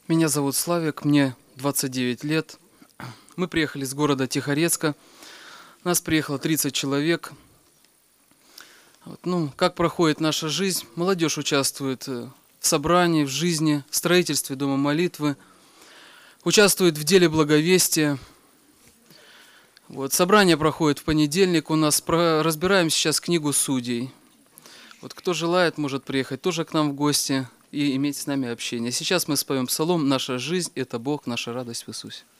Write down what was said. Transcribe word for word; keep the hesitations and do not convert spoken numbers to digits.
Меня зовут Славик, мне двадцать девять лет. Мы приехали из города Тихорецка. Нас приехало тридцать человек. Вот, ну, как проходит наша жизнь? Молодежь участвует в собрании, в жизни, в строительстве дома молитвы, участвует в деле благовестия. Вот, собрание проходит в понедельник у нас. Про, разбираем сейчас книгу Судей. Вот, кто желает, может приехать тоже к нам в гости и иметь с нами общение. Сейчас мы споем псалом «Наша жизнь – это Бог, наша радость в Иисусе».